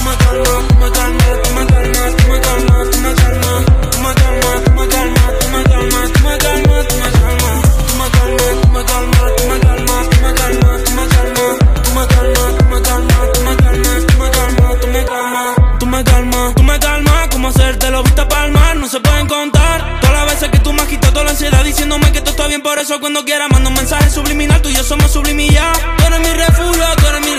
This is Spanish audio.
Diciéndome que todo está bien, por eso cuando quiera mando un mensaje subliminal. Tú y yo somos sublimillas. Tú eres mi refugio, tú eres mi